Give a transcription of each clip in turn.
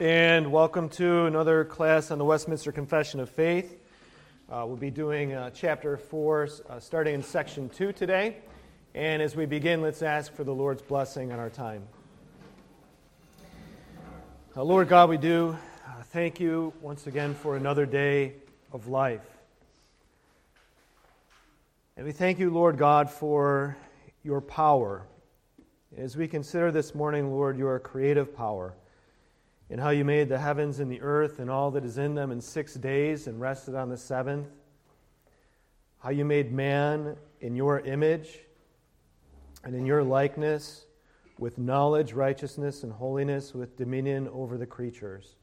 And welcome to another class on the Westminster Confession of Faith. We'll be doing chapter 4, starting in section 2 today. And as we begin, let's ask for the Lord's blessing on our time. Lord God, we do thank you once again for another day of life. And we thank you, Lord God, for your power. As we consider this morning, Lord, your creative power, and how you made the heavens and the earth and all that is in them in 6 days and rested on the seventh. How you made man in your image and in your likeness, with knowledge, righteousness, and holiness, with dominion over the creatures.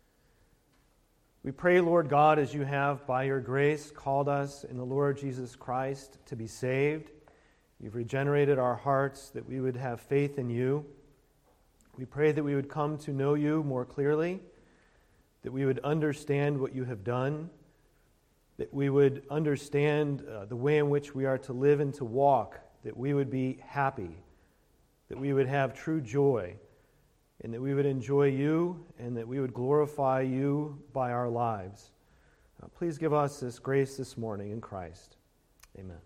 We pray, Lord God, as you have, by your grace, called us in the Lord Jesus Christ to be saved. You've regenerated our hearts that we would have faith in you. We pray that we would come to know you more clearly, that we would understand what you have done, that we would understand the way in which we are to live and to walk, that we would be happy, that we would have true joy, and that we would enjoy you, and that we would glorify you by our lives. Please give us this grace this morning in Christ. Amen.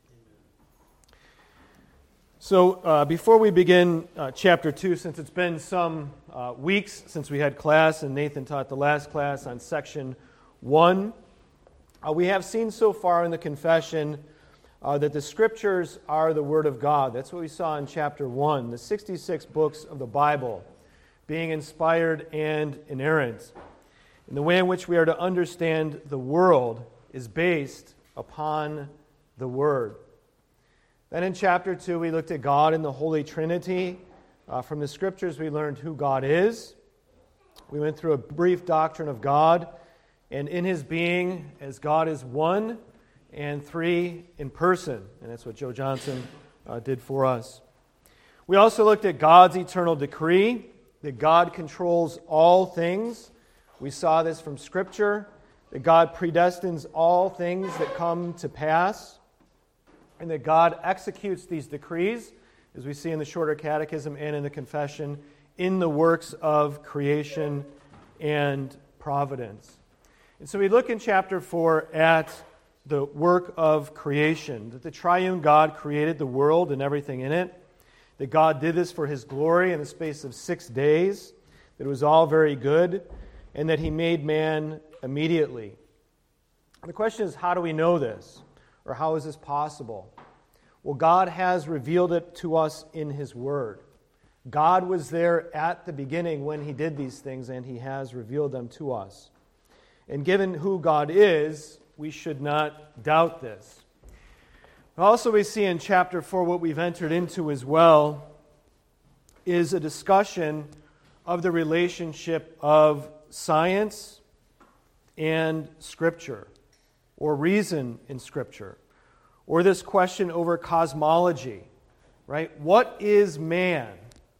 So before we begin chapter 2, since it's been some weeks since we had class, and Nathan taught the last class on section 1, we have seen so far in the confession that the Scriptures are the Word of God. That's what we saw in chapter 1, the 66 books of the Bible being inspired and inerrant. And the way in which we are to understand the world is based upon the Word. Then in chapter 2, we looked at God and the Holy Trinity. From the Scriptures, we learned who God is. We went through a brief doctrine of God, and in His being, as God is one and three in person. And that's what Joe Johnson did for us. We also looked at God's eternal decree, that God controls all things. We saw this from Scripture, that God predestines all things that come to pass, and that God executes these decrees, as we see in the Shorter Catechism and in the Confession, in the works of creation and providence. And so we look in chapter 4 at the work of creation, that the triune God created the world and everything in it, that God did this for His glory in the space of 6 days, that it was all very good, and that He made man immediately. The question is, how do we know this? Or how is this possible? Well, God has revealed it to us in His Word. God was there at the beginning when He did these things, and He has revealed them to us. And given who God is, we should not doubt this. Also, we see in chapter 4 what we've entered into as well is a discussion of the relationship of science and Scripture, or reason in Scripture, or this question over cosmology, right? What is man?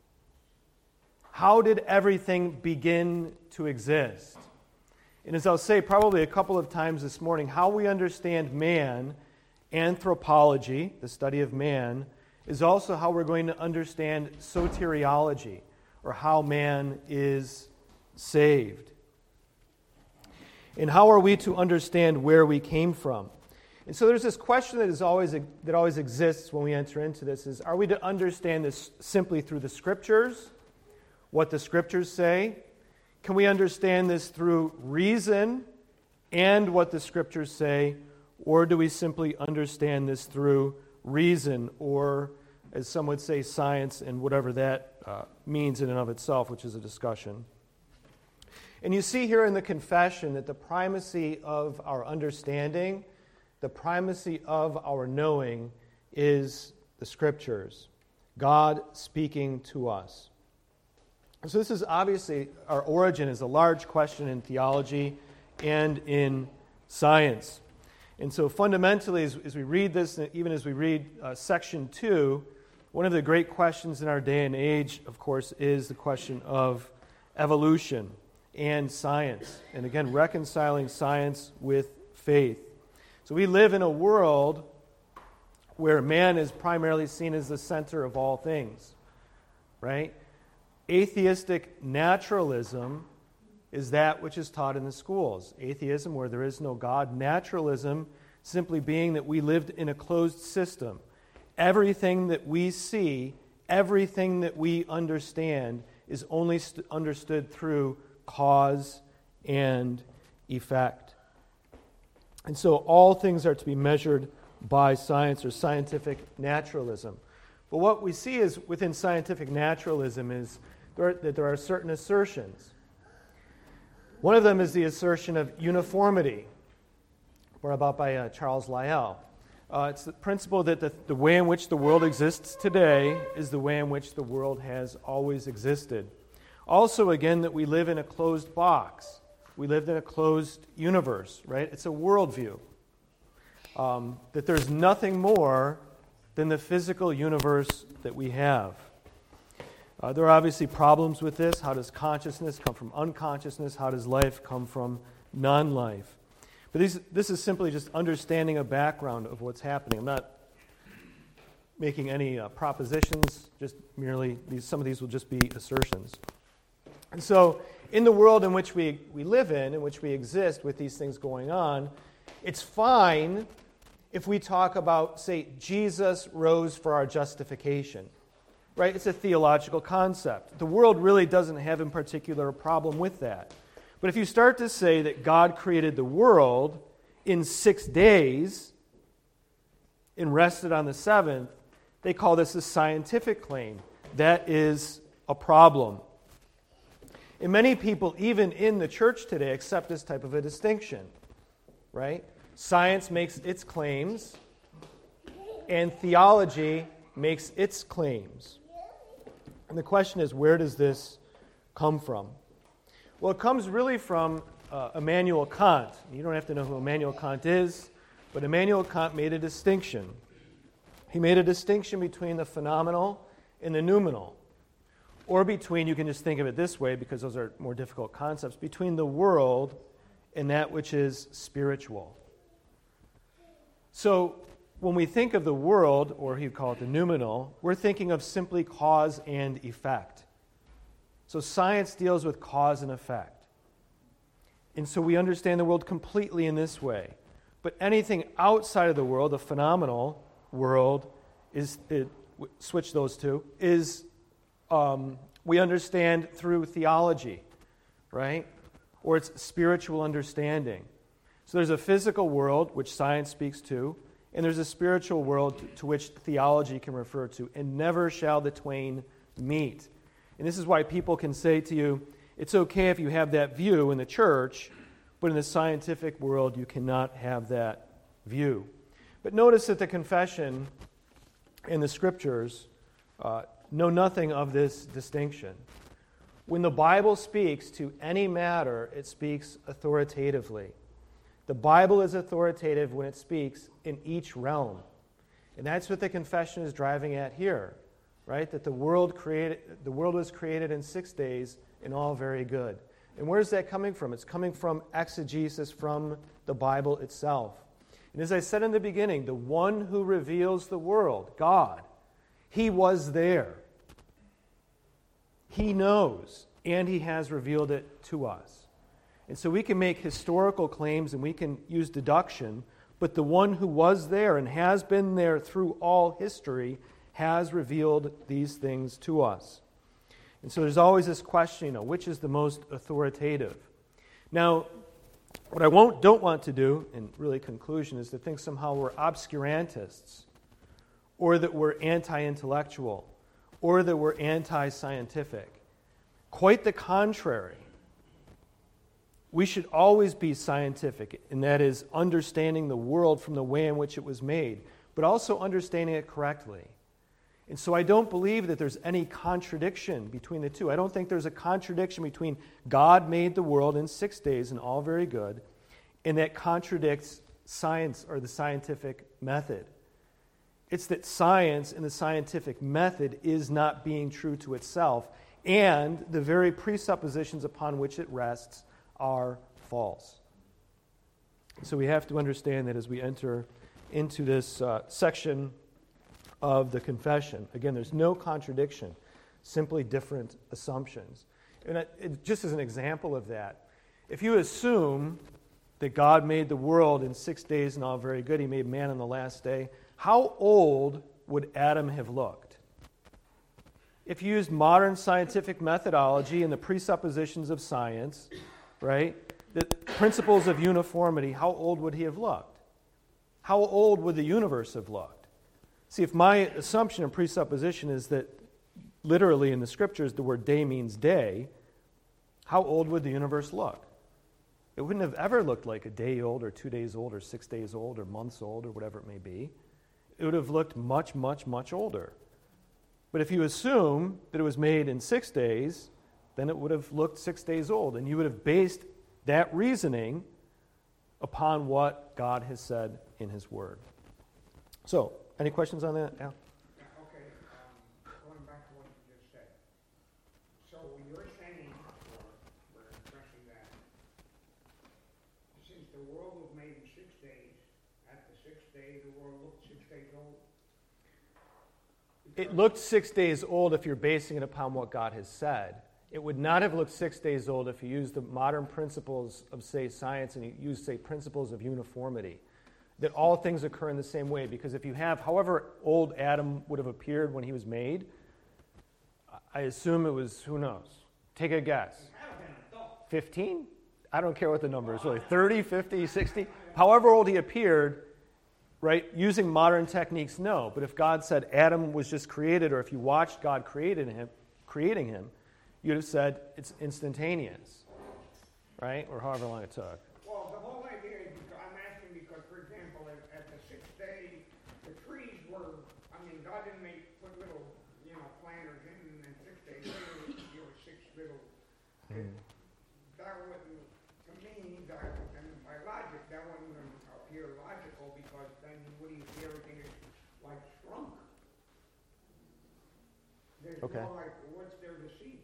How did everything begin to exist? And as I'll say probably a couple of times this morning, how we understand man, anthropology, the study of man, is also how we're going to understand soteriology, or how man is saved. And how are we to understand where we came from? And so there's this question that always exists when we enter into this is, are we to understand this simply through the Scriptures, what the Scriptures say? Can we understand this through reason and what the Scriptures say? Or do we simply understand this through reason, or, as some would say, science, and whatever that means in and of itself, which is a discussion. And you see here in the confession that the primacy of our understanding, the primacy of our knowing, is the Scriptures, God speaking to us. So this is obviously, our origin is a large question in theology and in science. And so fundamentally, as we read this, and even as we read section 2, one of the great questions in our day and age, of course, is the question of evolution and science. And again, reconciling science with faith. So we live in a world where man is primarily seen as the center of all things, right? Atheistic naturalism is that which is taught in the schools. Atheism, where there is no God. Naturalism, simply being that we lived in a closed system. Everything that we see, everything that we understand is only understood through cause and effect. And so all things are to be measured by science or scientific naturalism. But what we see is within scientific naturalism is that there are certain assertions. One of them is the assertion of uniformity, brought about by Charles Lyell. It's the principle that the way in which the world exists today is the way in which the world has always existed. Also, again, that we live in a closed box. We live in a closed universe, right? It's a worldview. That there's nothing more than the physical universe that we have. There are obviously problems with this. How does consciousness come from unconsciousness? How does life come from non-life? But this is simply just understanding a background of what's happening. I'm not making any propositions, just merely some of these will just be assertions. And so in the world in which we live in which we exist with these things going on, it's fine if we talk about, say, Jesus rose for our justification. Right? It's a theological concept. The world really doesn't have in particular a problem with that. But if you start to say that God created the world in 6 days and rested on the seventh, they call this a scientific claim. That is a problem. And many people, even in the church today, accept this type of a distinction. Right? Science makes its claims, and theology makes its claims. And the question is, where does this come from? Well, it comes really from Immanuel Kant. You don't have to know who Immanuel Kant is, but Immanuel Kant made a distinction. He made a distinction between the phenomenal and the noumenal. Or between, you can just think of it this way because those are more difficult concepts, between the world and that which is spiritual. So, when we think of the world, or he'd call it the noumenal, we're thinking of simply cause and effect. So science deals with cause and effect. And so we understand the world completely in this way. But anything outside of the world, the phenomenal world, switch those two, is we understand through theology, right? Or it's spiritual understanding. So there's a physical world, which science speaks to, and there's a spiritual world to which theology can refer to, and never shall the twain meet. And this is why people can say to you, it's okay if you have that view in the church, but in the scientific world you cannot have that view. But notice that the confession and the scriptures know nothing of this distinction. When the Bible speaks to any matter, it speaks authoritatively. The Bible is authoritative when it speaks in each realm. And that's what the confession is driving at here, right? That the world was created in 6 days and all very good. And where's that coming from? It's coming from exegesis from the Bible itself. And as I said in the beginning, the one who reveals the world, God, he was there. He knows, and he has revealed it to us. And so we can make historical claims and we can use deduction, but the one who was there and has been there through all history has revealed these things to us. And so there's always this question, which is the most authoritative? Now, what I don't want to do, in really conclusion, is to think somehow we're obscurantists, or that we're anti-intellectual, or that we're anti-scientific. Quite the contrary. We should always be scientific, and that is understanding the world from the way in which it was made, but also understanding it correctly. And so I don't believe that there's any contradiction between the two. I don't think there's a contradiction between God made the world in 6 days and all very good, and that contradicts science or the scientific method. It's that science and the scientific method is not being true to itself, and the very presuppositions upon which it rests are false. So we have to understand that as we enter into this section of the confession, again, there's no contradiction, simply different assumptions. just as an example of that, if you assume that God made the world in 6 days and all very good, he made man on the last day, how old would Adam have looked? If you used modern scientific methodology and the presuppositions of science, right, the principles of uniformity, how old would he have looked? How old would the universe have looked? See, if my assumption and presupposition is that literally in the scriptures the word day means day, how old would the universe look? It wouldn't have ever looked like a day old or 2 days old or 6 days old or months old or whatever it may be. It would have looked much, much, much older. But if you assume that it was made in 6 days, then it would have looked 6 days old. And you would have based that reasoning upon what God has said in his word. So, any questions on that, Al? Okay, going back to what you just said. So you're saying, or we're expressing that, since the world was made in 6 days, at the 6th day the world looked 6 days old? It looked 6 days old if you're basing it upon what God has said. It would not have looked 6 days old if you used the modern principles of, say, science and you used, say, principles of uniformity, that all things occur in the same way. Because if you have, however old Adam would have appeared when he was made, I assume it was, who knows? Take a guess. 15? I don't care what the number is, really. 30, 50, 60? However old he appeared, right, using modern techniques, no. But if God said Adam was just created, or if you watched God creating him, you'd have said it's instantaneous, right? Or however long it took. Well, the whole idea is, I'm asking because, for example, at the 6th day, the trees were, I mean, God didn't put little, planters in, and then 6 days later, there were 6 little, that wouldn't, to me, and by logic, that wouldn't appear logical, because then what do you see, everything is like shrunk. There's Okay. more like, what's there to see?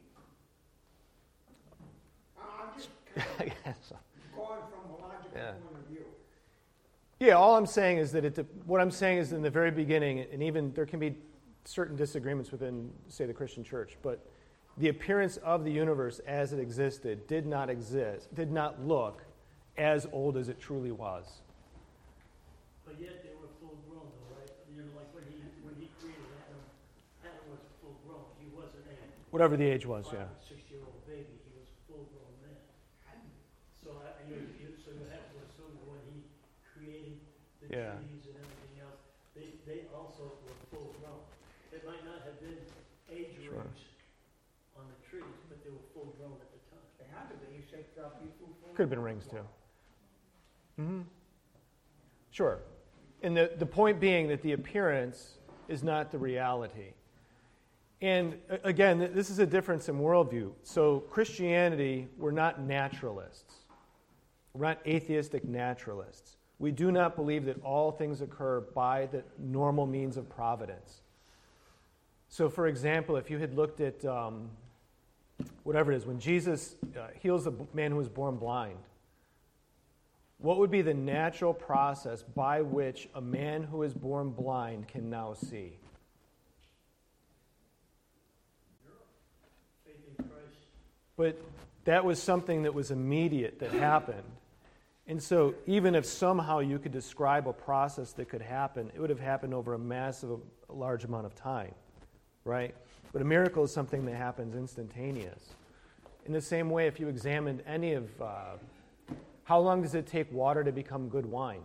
I'm just kind of going from a logical point of view. Yeah, all I'm saying is that what I'm saying is in the very beginning, and even there can be certain disagreements within, say, the Christian church, but the appearance of the universe as it existed did not look as old as it truly was. But yet they were full grown, though, right? Like when he created Adam, Adam was full grown. He wasn't a Whatever the age was, 5 or 6-year-old baby. He was a full grown man. So you have to assume that when he created the trees and everything else, they also were full grown. It might not have been age rings on the trees, but they were full grown at the time. They had to be. You said people. Could have been rings too. Mm-hmm. Sure. And the point being that the appearance is not the reality. And again, this is a difference in worldview. So Christianity, we're not naturalists. We're not atheistic naturalists. We do not believe that all things occur by the normal means of providence. So for example, if you had looked at whatever it is, when Jesus heals the man who was born blind, what would be the natural process by which a man who is born blind can now see? Faith in Christ. But that was something that was immediate that happened. And so even if somehow you could describe a process that could happen, it would have happened over a large amount of time, right? But a miracle is something that happens instantaneous. In the same way, if you examined any of how long does it take water to become good wine?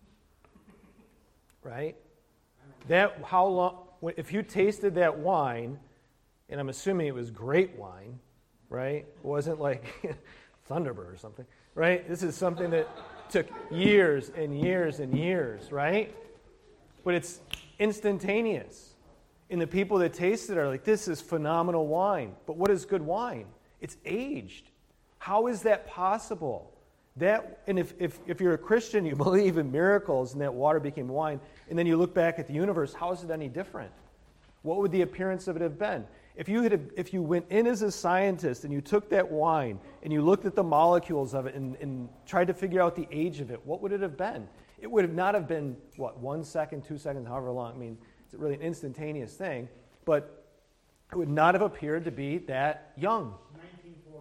Right? How long? If you tasted that wine, and I'm assuming it was great wine, right? It wasn't like Thunderbird or something, right? This is something that took years and years and years, right? But it's instantaneous. And the people that taste it are like, this is phenomenal wine. But what is good wine? It's aged. How is that possible? And if you're a Christian, you believe in miracles and that water became wine, and then you look back at the universe, how is it any different? What would the appearance of it have been? If you went in as a scientist and you took that wine and you looked at the molecules of it and tried to figure out the age of it, what would it have been? It would have not have been, 1 second, 2 seconds, however long. I mean, it's really an instantaneous thing, but it would not have appeared to be that young. 1940.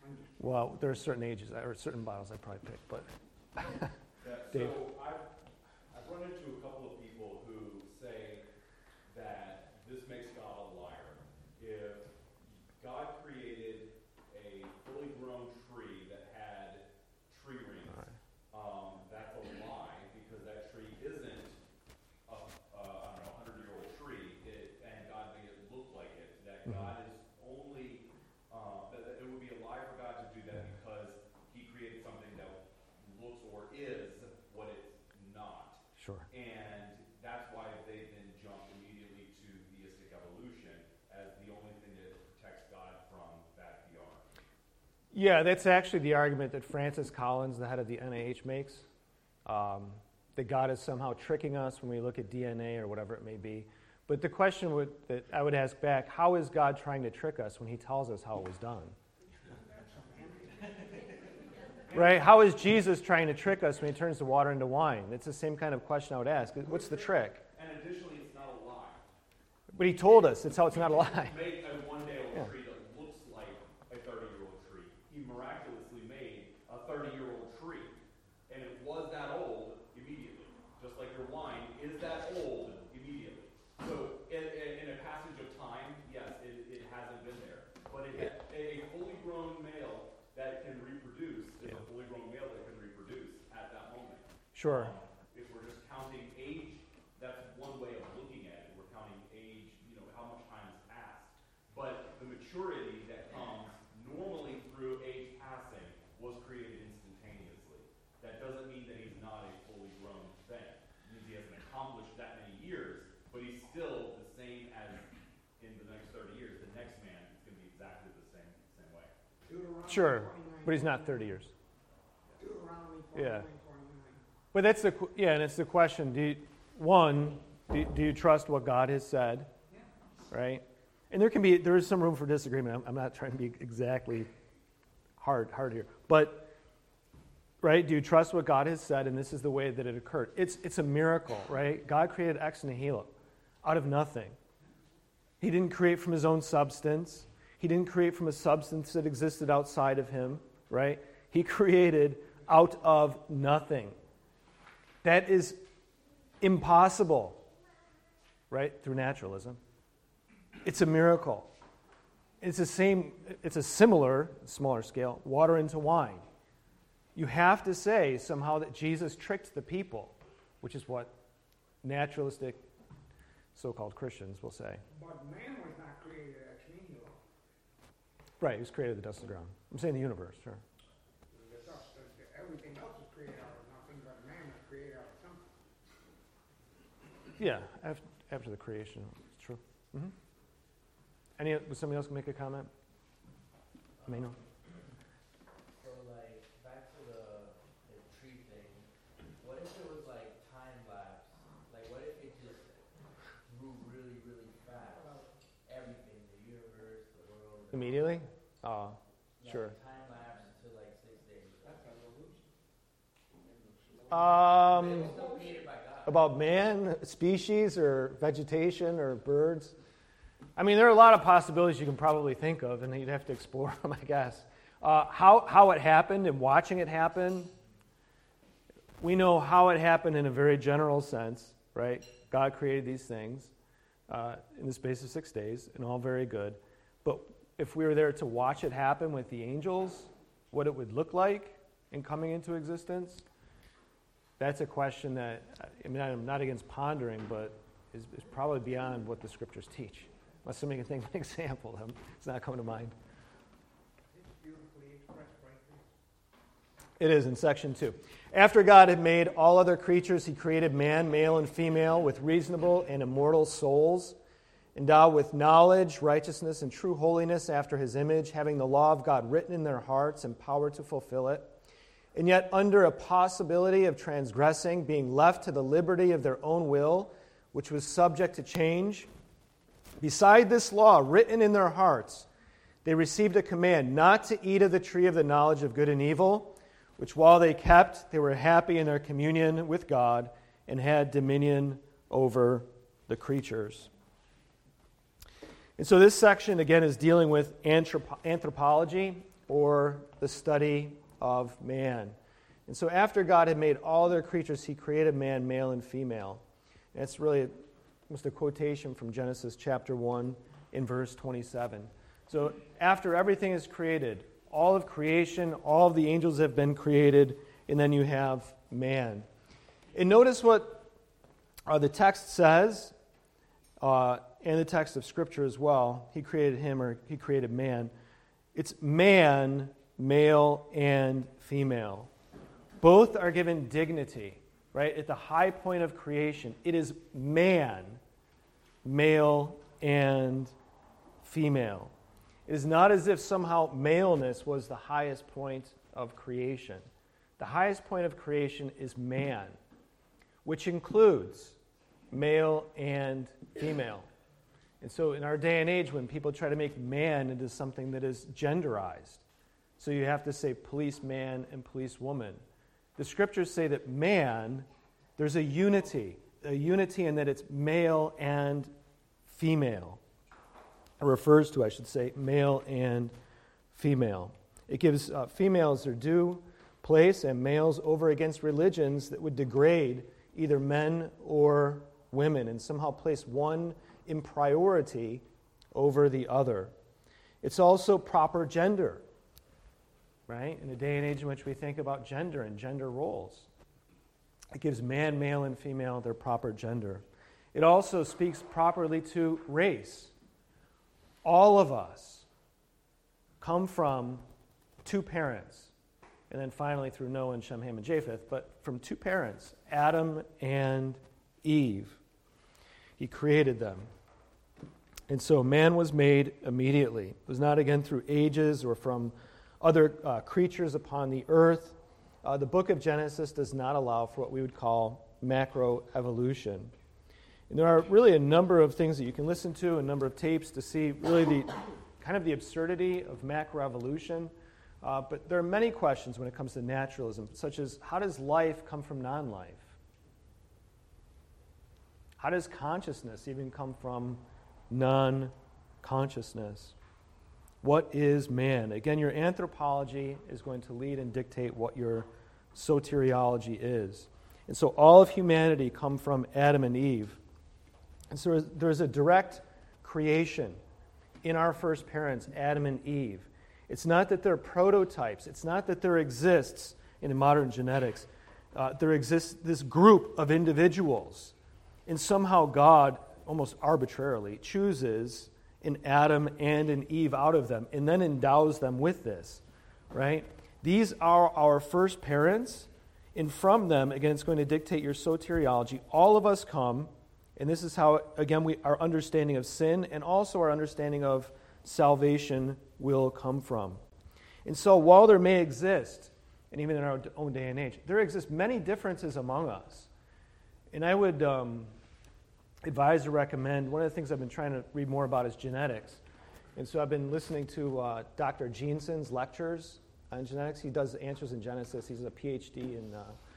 Well, there are certain ages, or certain bottles I'd probably pick, but... Dave? So I've run into a couple of people who say that this makes God a liar. If God created a fully grown tree that had tree rings, that's a lie, because that tree isn't a 100-year-old tree, and God made it look like it. That God is only, that it would be a lie for God to do that because he created something that looks or is what it's not. Sure. And that's why they then jump immediately to theistic evolution as the only thing that protects God from bad PR. Yeah, that's actually the argument that Francis Collins, the head of the NIH, makes. That God is somehow tricking us when we look at DNA or whatever it may be. But the question that I would ask back, how is God trying to trick us when he tells us how it was done? Right? How is Jesus trying to trick us when he turns the water into wine? It's the same kind of question I would ask. What's the trick? And additionally, it's not a lie. But he told us it's how it's not a lie. He made a one-day-old tree that looks like a 30-year-old tree. He miraculously made a 30-year-old tree. And it was that old immediately. Just like your wine is that old immediately. So in a passage of time, yes, it hasn't been there. But a fully grown male that can reproduce is a fully grown male that can reproduce at that moment. Sure. If we're just counting age, that's one way of looking at it. We're counting age, how much time has passed. But the maturity that comes normally through age passing was created instantaneously. That doesn't mean that he's not a fully grown thing. It means he hasn't accomplished that many years, but he's still the same as in the next 30 years. The next man is going to be exactly the same way. Sure, but he's not 30 years. Deuteronomy 29, Yeah. 29. But and it's the question, do you trust what God has said? Right? And there is some room for disagreement. I'm not trying to be exactly hard here. But, right, do you trust what God has said, and this is the way that it occurred? It's a miracle, right? God created ex nihilo, out of nothing. He didn't create from his own substance. He didn't create from a substance that existed outside of him, right? He created out of nothing. That is impossible, right, through naturalism. It's a miracle. It's a similar, smaller scale, water into wine. You have to say somehow that Jesus tricked the people, which is what naturalistic so-called Christians will say. But man was not created ex nihilo. Right, he was created of the dust of the ground. I'm saying the universe, sure. The dust, everything else is created out of nothing, but man was created out of something. Yeah, after the creation, it's true. Mm-hmm. Would somebody else make a comment? Manuel? So, back to the tree thing, what if it was, time lapse? What if it just grew really, really fast? Everything, the universe, the world. Immediately? Sure. Time lapse to, 6 days. That's evolution. It's still created by God. About man, species, or vegetation, or birds? I mean, there are a lot of possibilities you can probably think of, and you'd have to explore them, I guess. How it happened and watching it happen, we know how it happened in a very general sense, right? God created these things in the space of 6 days, and all very good. But if we were there to watch it happen with the angels, what it would look like in coming into existence, that's a question that, I'm not against pondering, but is probably beyond what the scriptures teach. Unless somebody can think of an example, it's not coming to mind. It's beautifully expressed right there. It is in section 2. After God had made all other creatures, he created man, male and female, with reasonable and immortal souls, endowed with knowledge, righteousness, and true holiness after his image, having the law of God written in their hearts and power to fulfill it, and yet under a possibility of transgressing, being left to the liberty of their own will, which was subject to change. Beside this law written in their hearts, they received a command not to eat of the tree of the knowledge of good and evil, which while they kept, they were happy in their communion with God and had dominion over the creatures. And so this section, again, is dealing with anthropology, or the study of man. And so after God had made all other creatures, he created man, male and female. And it's really almost a quotation from Genesis chapter 1 in verse 27. So after everything is created, all of creation, all of the angels have been created, and then you have man. And notice what the text says, and the text of Scripture as well. He created him, or he created man. It's man, male, and female. Both are given dignity, right? At the high point of creation, it is man, male, and female. It is not as if somehow maleness was the highest point of creation. The highest point of creation is man, which includes male and female. And so in our day and age, when people try to make man into something that is genderized, so you have to say policeman and policewoman. The Scriptures say that man, there's a unity in that it's male and female. It refers to, I should say, male and female. It gives females their due place and males over against religions that would degrade either men or women and somehow place one in priority over the other. It's also proper gender, right? In a day and age in which we think about gender and gender roles. It gives man, male, and female their proper gender. It also speaks properly to race. All of us come from two parents, and then finally through Noah and Shem, Ham, and Japheth, but from two parents, Adam and Eve. He created them. And so man was made immediately. It was not again through ages or from other creatures upon the earth. The book of Genesis does not allow for what we would call macroevolution. And there are really a number of things that you can listen to, a number of tapes to see really the absurdity of macroevolution. But there are many questions when it comes to naturalism, such as how does life come from non-life? How does consciousness even come from non-consciousness? What is man? Again, your anthropology is going to lead and dictate what your soteriology is. And so all of humanity come from Adam and Eve. And so there's a direct creation in our first parents, Adam and Eve. It's not that they're prototypes. It's not that there exists, in modern genetics, there exists this group of individuals. And somehow God, almost arbitrarily, chooses an Adam and an Eve out of them and then endows them with this, right? These are our first parents, and from them, again, it's going to dictate your soteriology. All of us come, and this is how, again, our understanding of sin and also our understanding of salvation will come from. And so while there may exist, and even in our own day and age, there exist many differences among us. And I would advise or recommend, one of the things I've been trying to read more about is genetics. And so I've been listening to Dr. Jeanson's lectures on genetics. He does Answers in Genesis. He's a PhD in,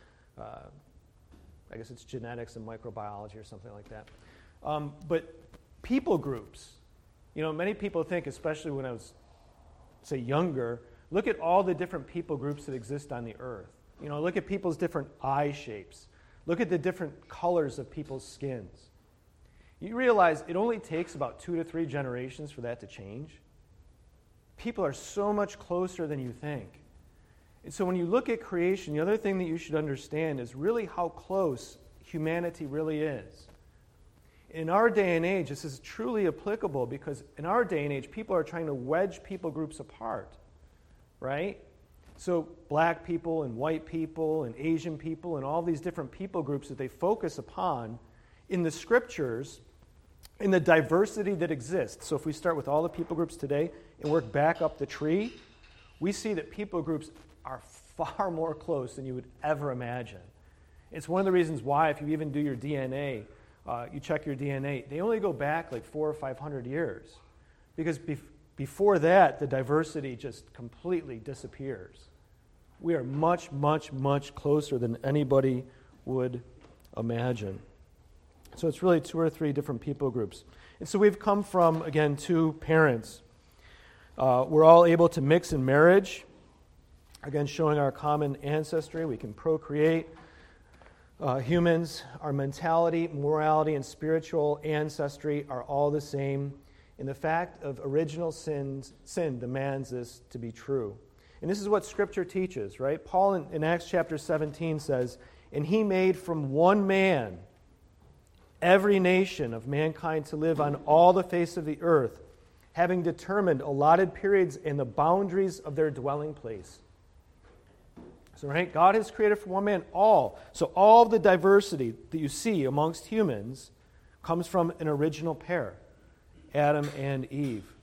I guess it's genetics and microbiology or something like that. But people groups, many people think, especially when I was, say, younger, look at all the different people groups that exist on the earth. Look at people's different eye shapes. Look at the different colors of people's skins. You realize it only takes about 2 to 3 generations for that to change. People are so much closer than you think. And so when you look at creation, the other thing that you should understand is really how close humanity really is. In our day and age, this is truly applicable because in our day and age, people are trying to wedge people groups apart, right? So black people and white people and Asian people and all these different people groups that they focus upon in the Scriptures, in the diversity that exists. So if we start with all the people groups today and work back up the tree, we see that people groups are far more close than you would ever imagine. It's one of the reasons why if you even do your DNA, you check your DNA, they only go back like 400 or 500 years. Because before that, the diversity just completely disappears. We are much, much, much closer than anybody would imagine. So it's really 2 or 3 different people groups. And so we've come from, again, 2 parents. We're all able to mix in marriage, again, showing our common ancestry. We can procreate. Humans, our mentality, morality, and spiritual ancestry are all the same. And the fact of original sin demands this to be true. And this is what Scripture teaches, right? Paul in Acts chapter 17 says, "And he made from one man every nation of mankind to live on all the face of the earth, having determined allotted periods and the boundaries of their dwelling place." So, right, God has created from one man all. So all the diversity that you see amongst humans comes from an original pair, Adam and Eve.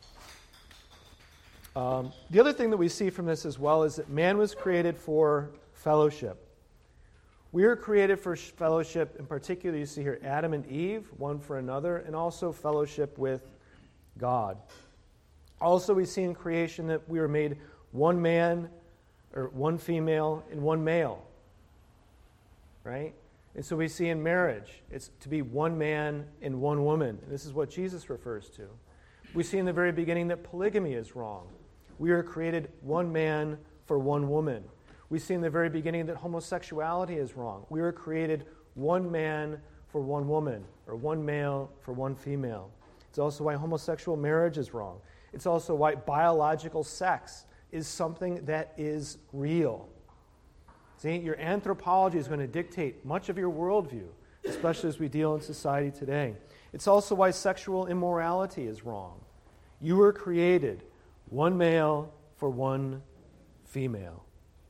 The other thing that we see from this as well is that man was created for fellowship. We are created for fellowship. In particular, you see here Adam and Eve, one for another, and also fellowship with God. Also, we see in creation that we were made one man, or one female, and one male. Right? And so we see in marriage, it's to be one man and one woman. And this is what Jesus refers to. We see in the very beginning that polygamy is wrong. We are created one man for one woman. We see in the very beginning that homosexuality is wrong. We were created one man for one woman, or one male for one female. It's also why homosexual marriage is wrong. It's also why biological sex is something that is real. See, your anthropology is going to dictate much of your worldview, especially as we deal in society today. It's also why sexual immorality is wrong. You were created one male for one female.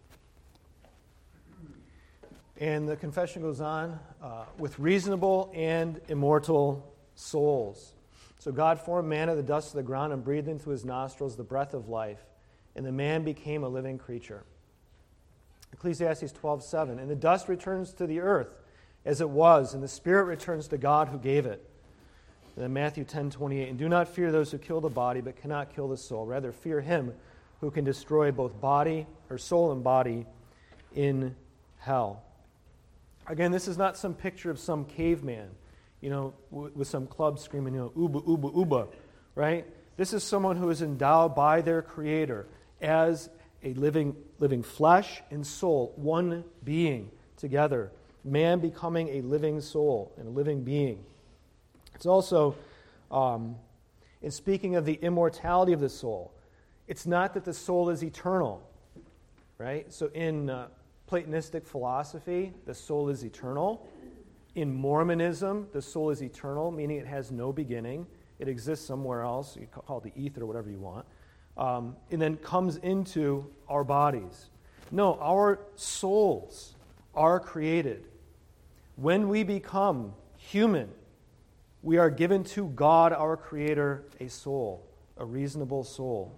And the confession goes on, with reasonable and immortal souls. So God formed man of the dust of the ground and breathed into his nostrils the breath of life, and the man became a living creature. Ecclesiastes 12:7, "And the dust returns to the earth as it was, and the spirit returns to God who gave it." And then Matthew 10:28, "And do not fear those who kill the body, but cannot kill the soul. Rather fear him who can destroy both body, or soul and body, in hell." Again, this is not some picture of some caveman, with some club screaming, "Uba, uba, uba," right? This is someone who is endowed by their Creator as a living flesh and soul, one being together. Man becoming a living soul and a living being. It's also, in speaking of the immortality of the soul, it's not that the soul is eternal, right? So in Platonistic philosophy, the soul is eternal. In Mormonism, the soul is eternal, meaning it has no beginning. It exists somewhere else. You call it the ether, whatever you want. And then comes into our bodies. No, our souls are created. When we become human, we are given to God, our Creator, a soul, a reasonable soul.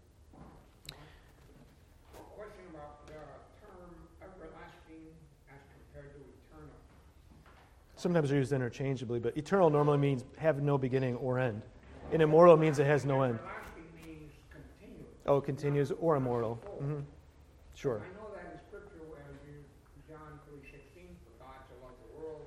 Question about the term everlasting as compared to eternal. Sometimes they're used interchangeably, but eternal normally means have no beginning or end. And immortal means it has no end. Everlasting means continuous. Oh, it continues or immortal. Mm-hmm. Sure. I know that in Scripture, where in John 3:16, for God so loved the world,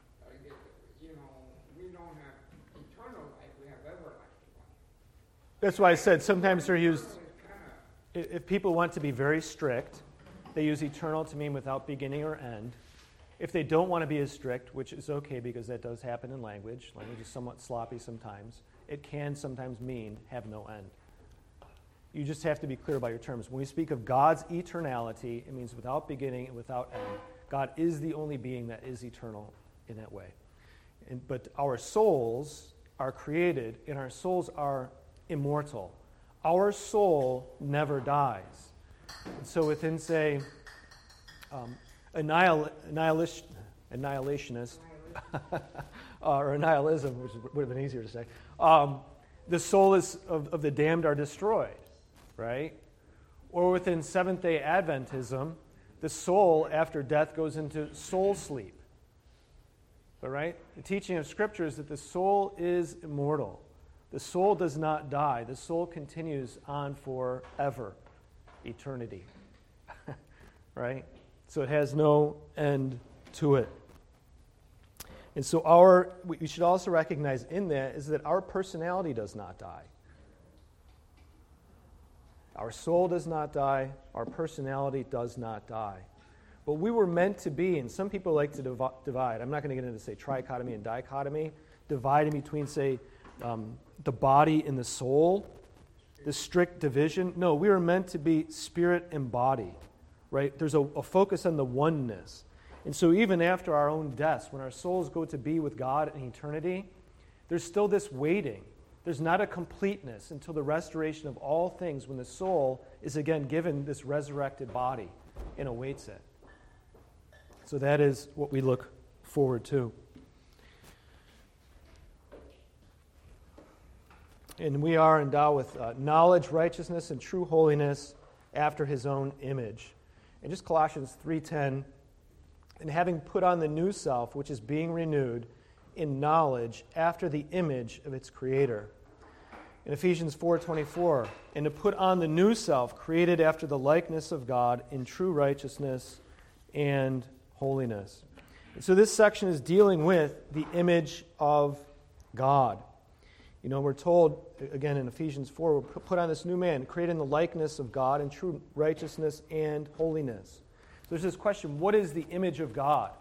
we don't have eternal life, we have everlasting life. That's why I said sometimes they're used, if people want to be very strict, they use eternal to mean without beginning or end. If they don't want to be as strict, which is okay because that does happen in language, language is somewhat sloppy sometimes, it can sometimes mean have no end. You just have to be clear about your terms. When we speak of God's eternality, it means without beginning and without end. God is the only being that is eternal in that way. But our souls are created, and our souls are immortal. Our soul never dies. And so within, say, annihilationist or nihilism, which would have been easier to say, the soul of the damned are destroyed, right? Or within Seventh-day Adventism, the soul after death goes into soul sleep. But right, the teaching of Scripture is that the soul is immortal. The soul does not die. The soul continues on forever, eternity. Right? So it has no end to it. And so we should also recognize in that is that our personality does not die. Our soul does not die. Our personality does not die. But we were meant to be, and some people like to divide. I'm not going to get into, say, trichotomy and dichotomy, dividing between, say, the body and the soul, the strict division. No, we are meant to be spirit and body, right? There's a focus on the oneness. And so even after our own deaths, when our souls go to be with God in eternity, there's still this waiting. There's not a completeness until the restoration of all things when the soul is again given this resurrected body and awaits it. So that is what we look forward to. And we are endowed with knowledge, righteousness, and true holiness after his own image. And just Colossians 3:10, and having put on the new self, which is being renewed in knowledge after the image of its creator. In Ephesians 4:24, and to put on the new self, created after the likeness of God in true righteousness and holiness. And so this section is dealing with the image of God. You know, we're told, again in Ephesians 4, we'll put on this new man, created in the likeness of God in true righteousness and holiness. So there's this question, what is the image of God?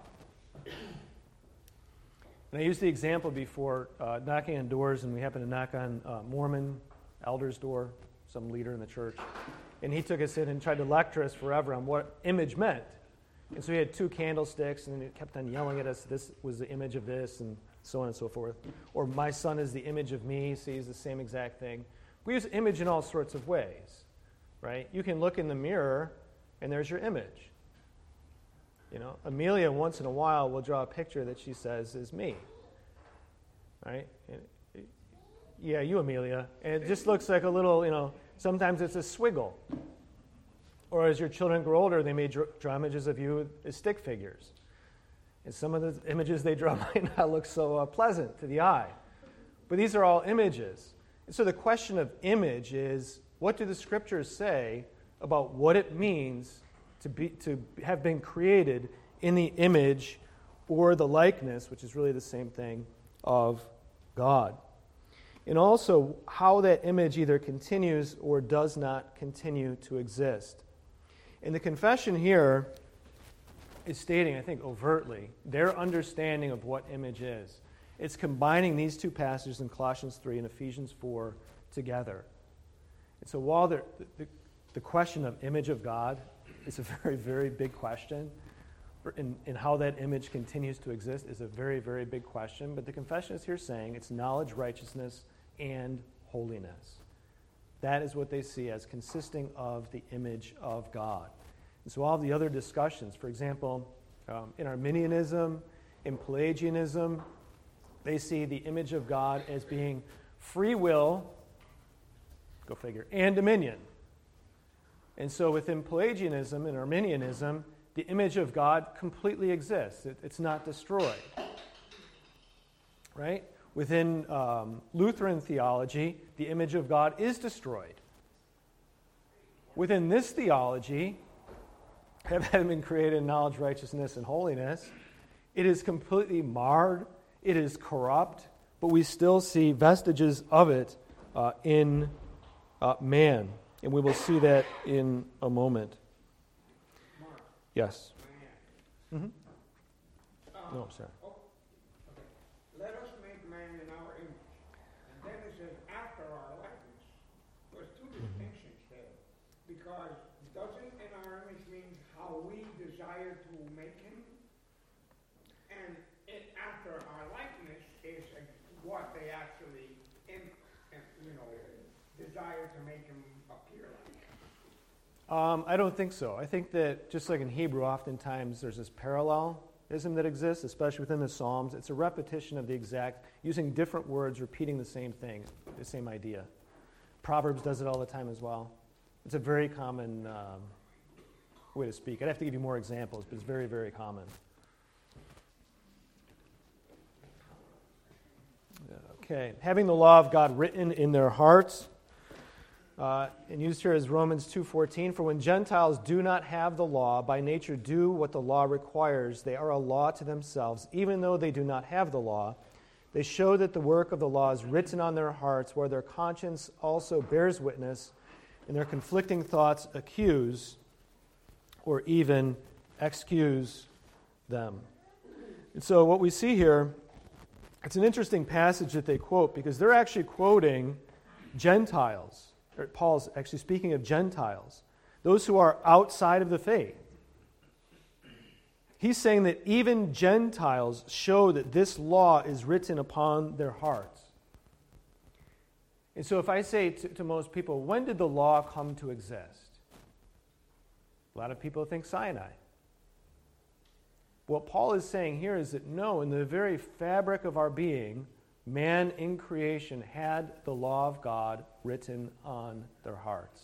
And I used the example before, knocking on doors, and we happened to knock on Mormon elder's door, some leader in the church. And he took us in and tried to lecture us forever on what image meant. And so he had 2 candlesticks, and he kept on yelling at us, this was the image of this, and so on and so forth. Or my son is the image of me, sees the same exact thing. We use image in all sorts of ways, right? You can look in the mirror, and there's your image. You know, Amelia once in a while will draw a picture that she says is me, right? Yeah, you, Amelia. And it just looks like a little, you know, sometimes it's a swiggle. Or as your children grow older, they may draw images of you as stick figures. And some of the images they draw might not look so pleasant to the eye. But these are all images. And so the question of image is, what do the Scriptures say about what it means to have been created in the image or the likeness, which is really the same thing, of God? And also how that image either continues or does not continue to exist. And the confession here is stating, I think overtly, their understanding of what image is. It's combining these 2 passages in Colossians 3 and Ephesians 4 together. And so while the question of image of God is a very, very big question, and how that image continues to exist is a very, very big question, but the confession is here saying it's knowledge, righteousness, and holiness. That is what they see as consisting of the image of God. And so all the other discussions, for example, in Arminianism, in Pelagianism, they see the image of God as being free will, go figure, and dominion. And so within Pelagianism and Arminianism, the image of God completely exists. It's not destroyed. Right? Within Lutheran theology, the image of God is destroyed. Within this theology, having been created in knowledge, righteousness, and holiness, it is completely marred, it is corrupt, but we still see vestiges of it in man. And we will see that in a moment. Mark, Yes. man. Mm-hmm. No, I'm sorry. Let us make man in our image. And then it says, after our likeness. There's 2 distinctions there. Because doesn't in our image mean how we desire to make him? And after our likeness is what they actually, desire to make him appear like. I don't think so. I think that just like in Hebrew, oftentimes there's this parallelism that exists, especially within the Psalms. It's a repetition of the exact, using different words, repeating the same thing, the same idea. Proverbs does it all the time as well. It's a very common way to speak. I'd have to give you more examples, but it's very, very common. Okay. Having the law of God written in their hearts, and used here as Romans 2:14, for when Gentiles do not have the law, by nature do what the law requires, they are a law to themselves, even though they do not have the law. They show that the work of the law is written on their hearts, where their conscience also bears witness, and their conflicting thoughts accuse or even excuse them. And so what we see here, it's an interesting passage that they quote because they're actually quoting Gentiles. Paul's actually speaking of Gentiles, those who are outside of the faith. He's saying that even Gentiles show that this law is written upon their hearts. And so if I say to most people, when did the law come to exist? A lot of people think Sinai. What Paul is saying here is that no, in the very fabric of our being, man in creation had the law of God written on their hearts.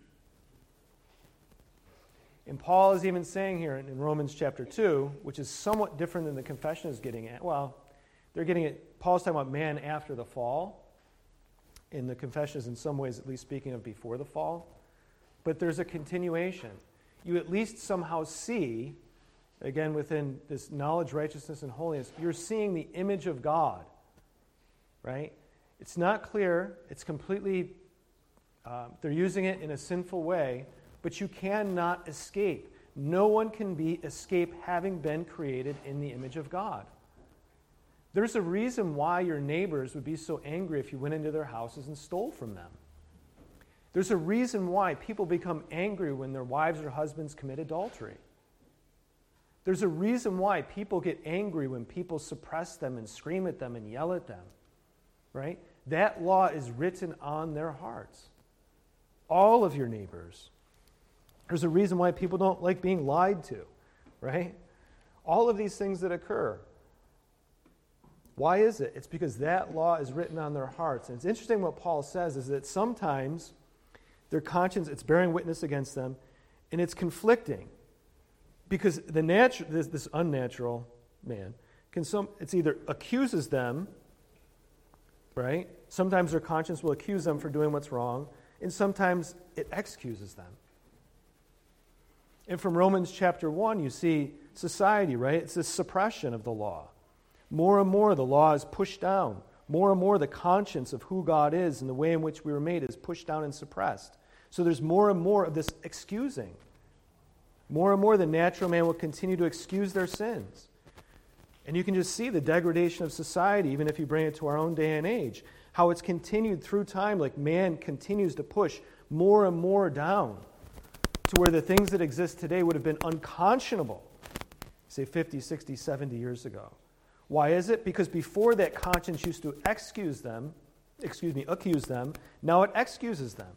And Paul is even saying here in Romans chapter 2, which is somewhat different than the confession is getting at. Well, they're getting at, Paul's talking about man after the fall. And the confession is in some ways at least speaking of before the fall. But there's a continuation. You at least somehow see, again within this knowledge, righteousness, and holiness, you're seeing the image of God. Right? It's not clear. It's completely, they're using it in a sinful way. But you cannot escape. No one can escape having been created in the image of God. There's a reason why your neighbors would be so angry if you went into their houses and stole from them. There's a reason why people become angry when their wives or husbands commit adultery. There's a reason why people get angry when people suppress them and scream at them and yell at them. Right? That law is written on their hearts. All of your neighbors. There's a reason why people don't like being lied to, right? All of these things that occur. Why is it? It's because that law is written on their hearts. And it's interesting what Paul says is that sometimes their conscience, it's bearing witness against them, and it's conflicting. Because this unnatural man, it's either accuses them, right? Sometimes their conscience will accuse them for doing what's wrong, and sometimes it excuses them. And from Romans chapter 1, you see society, right? It's this suppression of the law. More and more the law is pushed down. More and more the conscience of who God is and the way in which we were made is pushed down and suppressed. So there's more and more of this excusing. More and more the natural man will continue to excuse their sins. And you can just see the degradation of society, even if you bring it to our own day and age, how it's continued through time, like man continues to push more and more down to where the things that exist today would have been unconscionable, say 50, 60, 70 years ago. Why is it? Because before that conscience used to accuse them, now it excuses them.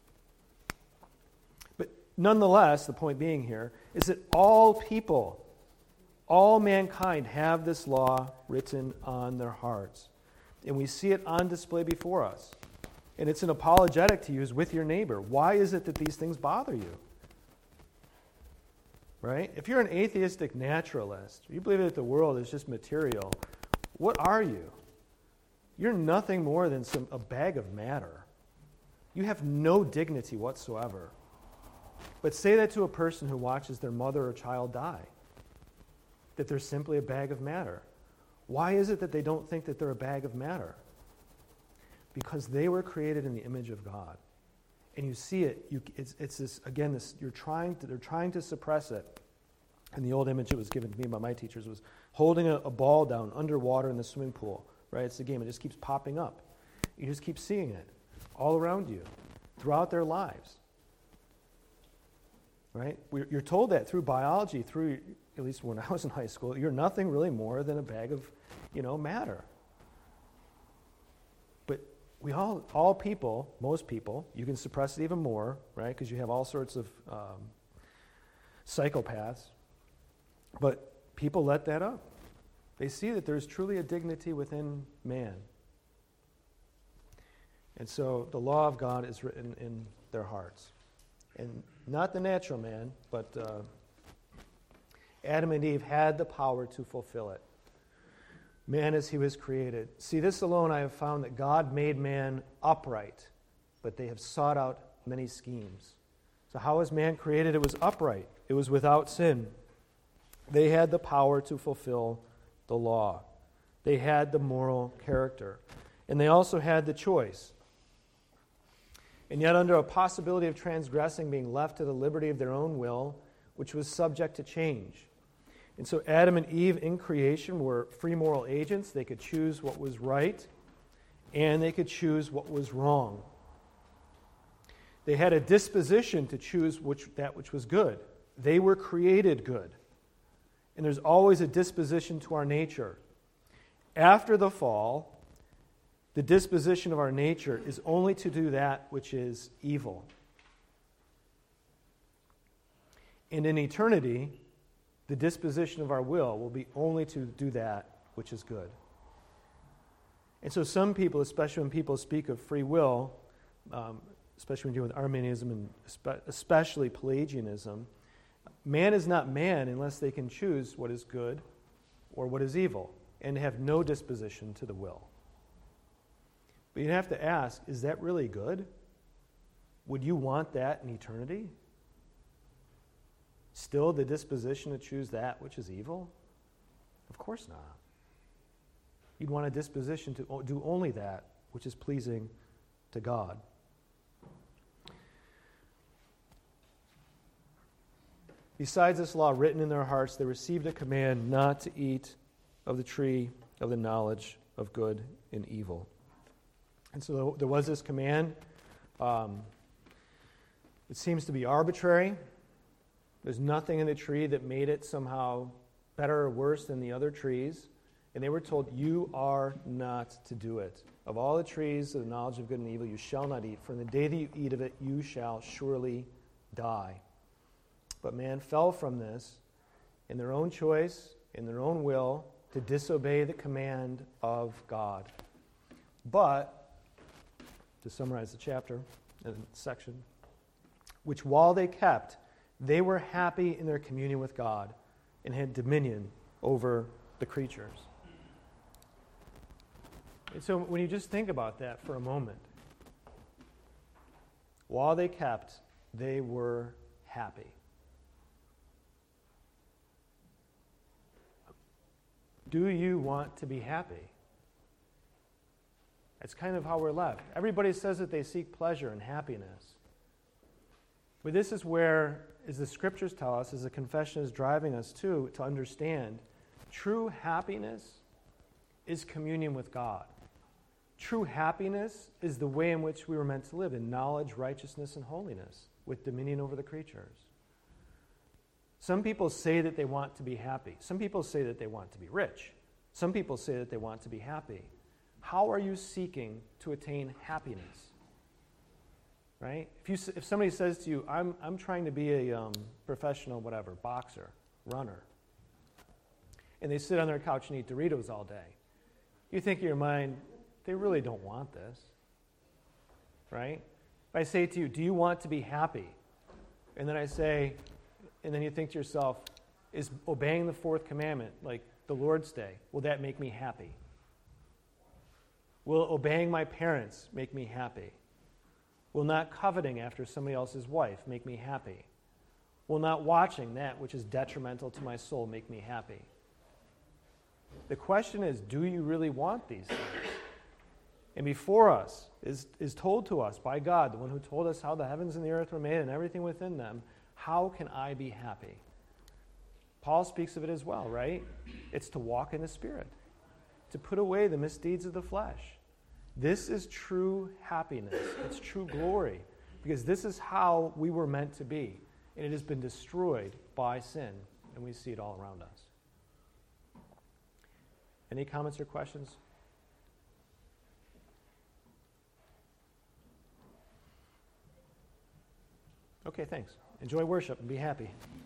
But nonetheless, the point being here is that all people, all mankind have this law written on their hearts. And we see it on display before us. And it's an apologetic to use with your neighbor. Why is it that these things bother you? Right? If you're an atheistic naturalist, you believe that the world is just material, what are you? You're nothing more than a bag of matter. You have no dignity whatsoever. But say that to a person who watches their mother or child die, that they're simply a bag of matter. Why is it that they don't think that they're a bag of matter? Because they were created in the image of God. And you see it, it's this, again, they're trying to suppress it. And the old image that was given to me by my teachers was holding a ball down underwater in the swimming pool, right? It's the game, it just keeps popping up. You just keep seeing it all around you, throughout their lives. Right? You're told that through biology, through, at least when I was in high school, you're nothing really more than a bag of, matter. We all people, most people, you can suppress it even more, right? Because you have all sorts of psychopaths. But people let that up. They see that there's truly a dignity within man. And so the law of God is written in their hearts. And not the natural man, but Adam and Eve had the power to fulfill it. Man as he was created. See, this alone I have found that God made man upright, but they have sought out many schemes. So how was man created? It was upright. It was without sin. They had the power to fulfill the law. They had the moral character. And they also had the choice. and yet under a possibility of transgressing, being left to the liberty of their own will, which was subject to change. And so Adam and Eve in creation were free moral agents. They could choose what was right, and they could choose what was wrong. They had a disposition to choose that which was good. They were created good. And there's always a disposition to our nature. After the fall, the disposition of our nature is only to do that which is evil. And in eternity, the disposition of our will be only to do that which is good. And so some people, especially when people speak of free will, especially when dealing with Arminianism and especially Pelagianism, man is not man unless they can choose what is good or what is evil and have no disposition to the will. But you'd have to ask, is that really good? Would you want that in eternity? Still the disposition to choose that which is evil? Of course not. You'd want a disposition to do only that which is pleasing to God. Besides this law written in their hearts, they received a command not to eat of the tree of the knowledge of good and evil. And so there was this command. It seems to be arbitrary. There's nothing in the tree that made it somehow better or worse than the other trees. And they were told, you are not to do it. Of all the trees of the knowledge of good and evil, you shall not eat. For in the day that you eat of it, you shall surely die. But man fell from this in their own choice, in their own will, to disobey the command of God. But, to summarize the chapter and section, which while they kept, they were happy in their communion with God and had dominion over the creatures. And so when you just think about that for a moment, while they kept, they were happy. Do you want to be happy? That's kind of how we're left. Everybody says that they seek pleasure and happiness. But this is where, as the scriptures tell us, as the confession is driving us to understand, true happiness is communion with God. True happiness is the way in which we were meant to live, in knowledge, righteousness, and holiness, with dominion over the creatures. Some people say that they want to be happy. Some people say that they want to be rich. Some people say that they want to be happy. How are you seeking to attain happiness? Right? If somebody says to you, I'm trying to be a professional whatever, boxer, runner, and they sit on their couch and eat Doritos all day, you think in your mind, they really don't want this. Right? If I say to you, do you want to be happy? And then I say, and then you think to yourself, is obeying the fourth commandment, like the Lord's Day, will that make me happy? Will obeying my parents make me happy? Will not coveting after somebody else's wife make me happy? Will not watching that which is detrimental to my soul make me happy? The question is, do you really want these things? And before us is told to us by God, the one who told us how the heavens and the earth were made and everything within them, how can I be happy? Paul speaks of it as well, right? It's to walk in the Spirit, to put away the misdeeds of the flesh. This is true happiness. It's true glory, because this is how we were meant to be, and it has been destroyed by sin, and we see it all around us. Any comments or questions? Okay, thanks. Enjoy worship and be happy.